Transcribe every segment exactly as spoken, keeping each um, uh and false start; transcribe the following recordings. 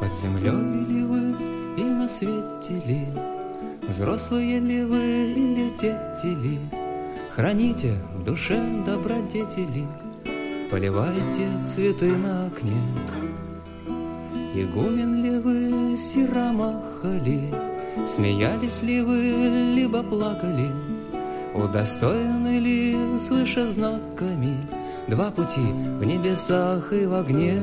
Под землей ли вы и на свете ли, взрослые ли вы или дети ли, храните в душе добродетели, поливайте цветы на окне. Игумен ли вы, сиромаха ли, смеялись ли вы, либо плакали, удостоены ли свыше знаками два пути в небесах и в огне?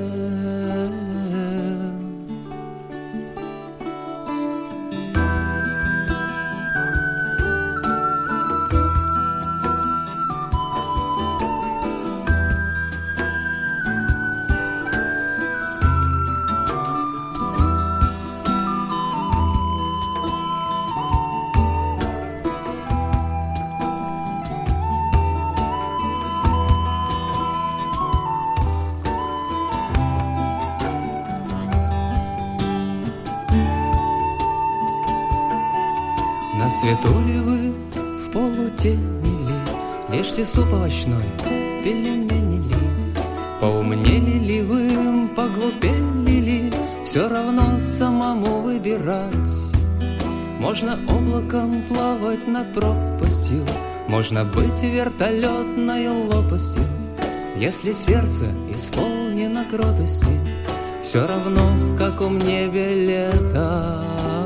На свету ли вы, в полутени ли, ешьте суп овощной, пельмени ли, поумнели ли вы, поглупели ли, все равно самому выбирать. Можно облаком плавать над пропастью, можно быть вертолетной лопастью. Если сердце исполнено кротости, все равно в каком небе летать.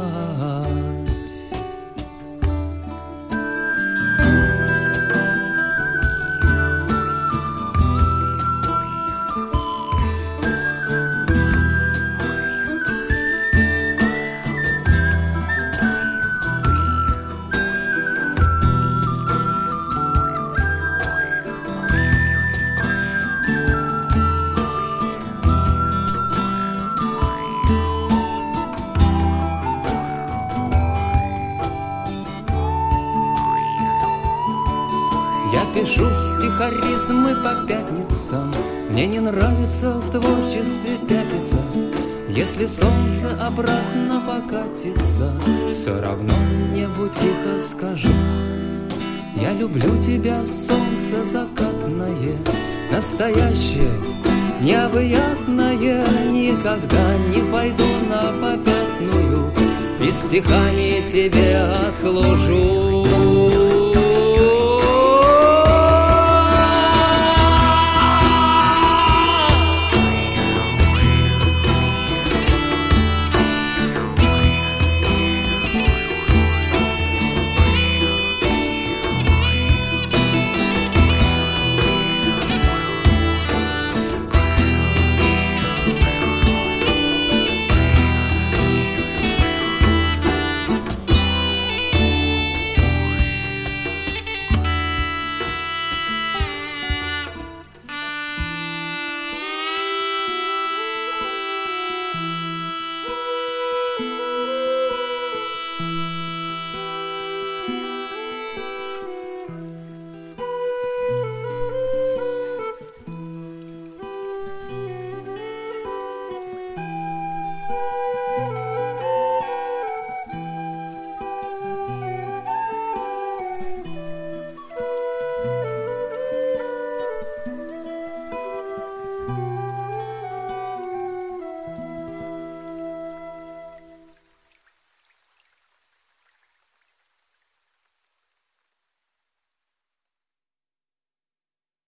Я пишу стихоризмы по пятницам, мне не нравится в творчестве пятиться. Если солнце обратно покатится, все равно небу тихо скажу: я люблю тебя, солнце закатное, настоящее, необъятное. Никогда не пойду на попятную, и стихами тебе отслужу.